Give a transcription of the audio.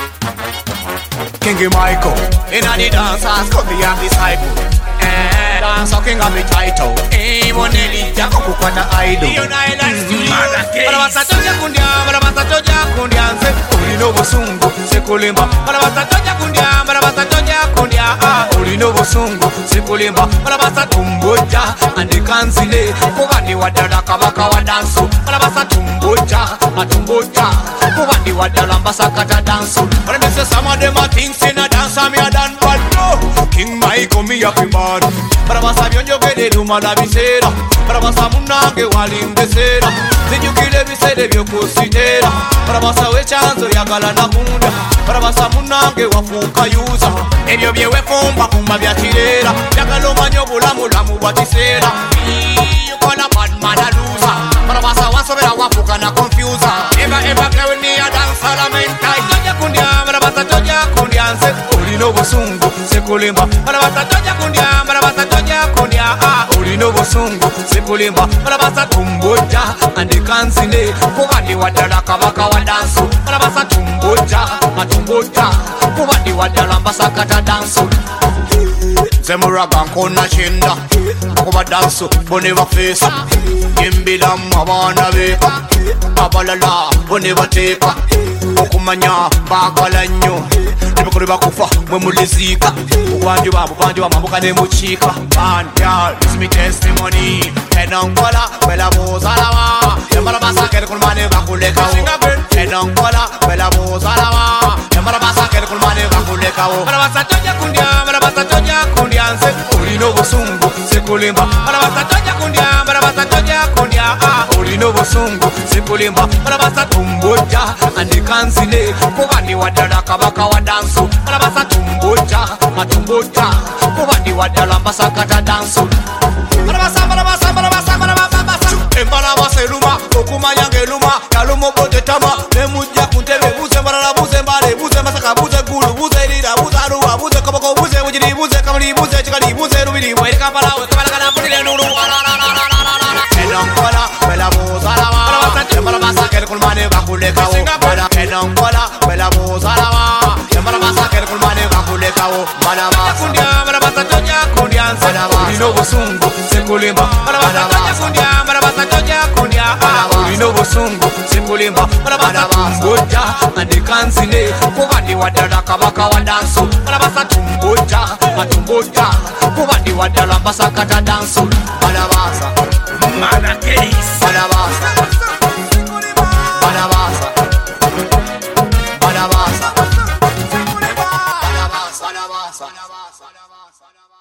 King Michael, in the dancers, come be a disciple. Dance king of the title. Moneli, Jacob, what idol. Barabasa toja kundia, barabasa toja kundia, Olino Bosungu, Sekulimba. Barabasa toja kundia, barabasa toja kundia, Olino Bosungu, Sekulimba. Barabasa tumboja, and the kansile, Kovani Wadada Kabaka Wadansu. Barabasa tumboja, Matumboja, Kovani Wadala Basakata Dansu. But I say some of them are things in a dance, I'm a dance, but no. King Michael, me up in bad. Barabasa Yonjo Gede Dumada Visera. Barabasa Munage Walim Desera. Then you kill every set of your cositera. Barabasa Wechanzo Yagala Namunda. Barabasa Munage Wafuka Yuza. And you'll be a weapon Bakumba Biatirera. Yagaloma Yobulamu Lamu Batisera. You call a bad man a loser. Barabasa Wasabera Wafuka na confuser. Ever play with me a dance salamenta. Toja Kundia, Barabasa Toja Kundia. Olino Bosungu, Sekulimba. Barabasa Toja Kundia, Barabasa Toja Kundia. Olino Bosungu, Sekulimba. Barabasa Tumboja, and the Kansine. Kovani Wadala Kabaka Wadansu. Barabasa Tumboja, Matumboja. Kovani Wadala Basakata Dansu. Zemuragan Kona Shinda. Koba Dansu, Boneva Face. Yimbida Mawana Veka. Abalala, Boneva Teka. Okumanya, Bakalanyo. Nebukuri bakufa, mwemulizika. Ukwanjuba, mabuka nemuchika. Man, y'all, this me testimony. Enangola, bela bozalawa. Yamara basa kere kulmane bakuleka o. Enangola, bela bozalawa. Yamara basa kere kulmane bakuleka o. Barabasa toja kundia, barabasa toja kundia. Olino Bosungu, Sekulimba. Barabasa toja kundia, barabasa toja kundia. Olino Bosungu, Sekulimba. Barabasa tumboja, andi kansile. Kovani Wadala Kabaka Wadansu. Barabasa tumboja, matumboja. Kovani Wadala Basakata Dansu. Barabasa, barabasa, barabasa, barabasa. Embarabasa eluma, okuma yange eluma. Kalumo bote tama, nemuja kuntebe. Buze barala, buze mbale, buze masaka, buze gulu, buze lida, buze aruwa, buze kabako, buze ujiri, buze kamali, buze chikali, buze rubili. Wele kapala, wekabala kana putile nuru. Enangola, bela bozalawa. Embarabasa kere kulmane bakuleka o. Enangola, bela bozalawa. Embarabasa kere kulmane bakuleka o. Barabasa kundia, barabasa toja kundia. Olino Bosungu, Sekulimba. Barabasa toja kundia, barabasa toja kundia. Olino Bosungu, Sekulimba. Barabasa tumboja, andi kansine. Kovani Wadala Kabaka Wadansu. Barabasa tumboja, matumboja. Kovani Wadala Basakata Dansu. Barabasa Manakeis. Barabasa Barabasa Barabasa Barabasa Barabasa Barabasa.